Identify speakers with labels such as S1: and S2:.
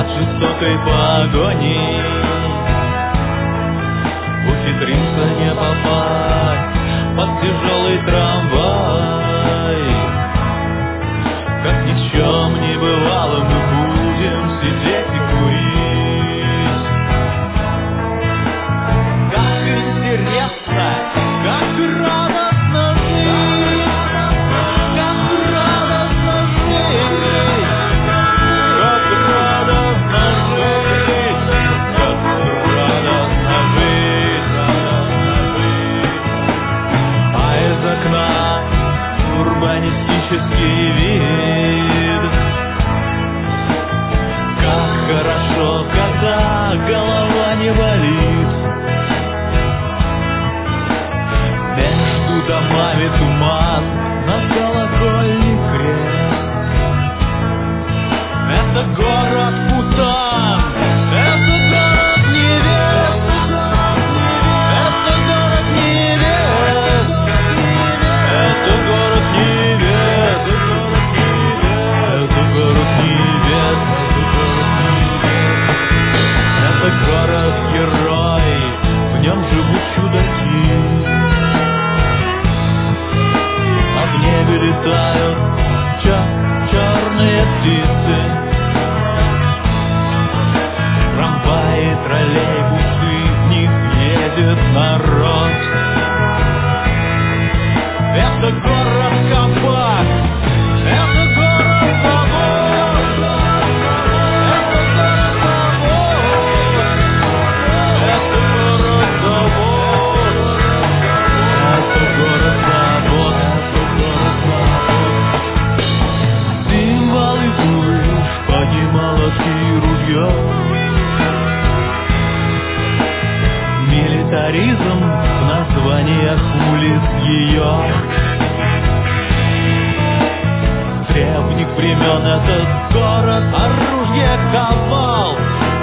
S1: от жестокой погони ухитрился не попасть под тяжелый трамвай. Как ни в чем не бывало, мы будем сидеть и курить. Как интересно, как радостно жить, как радостно жить, как радостно жить, как радостно жить, а из окна урбанистический вид. Как хорошо, когда голова не болит. Между домами туман, над колокольный крест. Это город Путан, это город невест, это город невест, это город невест, это город невест, это город-герой, в нем живут чудаки. А в небе летают черные птицы. Трамваи, троллейбусы, в них едет народ. Это город Кабак, это город Завод, это город Завод, это город Завод, это город Завод, это город Завод. Символы бурь, шпаги, молотки, ружья. Милитаризм в названиях улиц ее. С древних времен этот город оружие ковал.